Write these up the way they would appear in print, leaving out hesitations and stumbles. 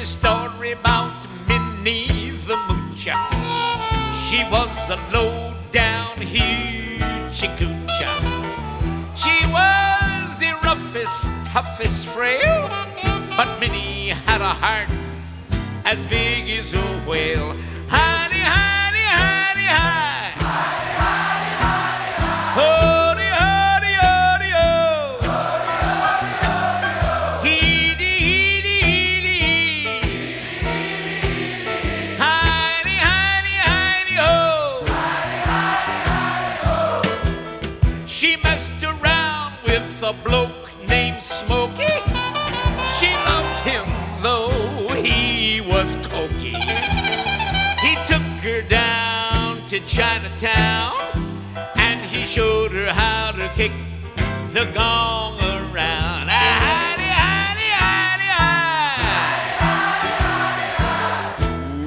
a story about Minnie the Moocher. She was a low-down hoochie coocher. She was the roughest, toughest frail, but Minnie had a heart as big as a whale. Hidey, hidey, hidey, hide. Hidey, hidey, hidey, hide. Hody, hody, hody, ho. Hody, hody, hody, ho. Heedy, heedy, heedy, heedy. Hidey, hidey, hidey, ho. Hidey, hidey, hidey, ho. She messed around with a bloke named Smokey. She loved him though he was cokey. He took her down to Chinatown and he showed her how to kick the gong around. Hidey, hidey, hidey, hidey.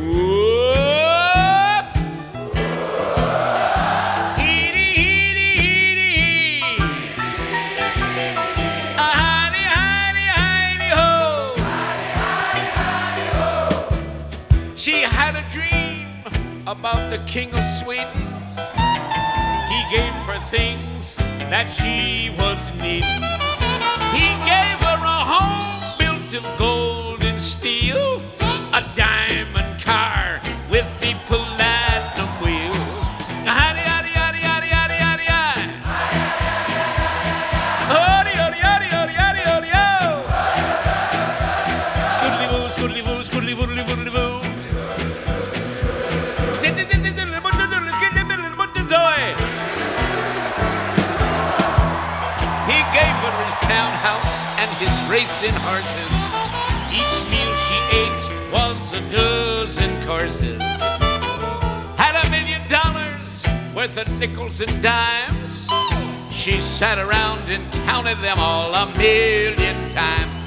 Whoop. Heedy, heedy, heedy, hee. Hidey, hidey, hidey, ho. She had a dream about the King of Sweden. He gave her things that she was needing. He gave her a home built of gold and steel, a diamond car with the platinum wheels. Hidey, hidey, hidey, hidey, hidey, hidey, hidey. Hody, hody, hody, hody, hody, hody, ho. Scoodly boo, scoodly boo, scoodly boodly boodly boo. He gave her his townhouse and his racing horses. Each meal she ate was a dozen courses. Had $1 million worth of nickels and dimes. She sat around and counted them all 1,000,000 times.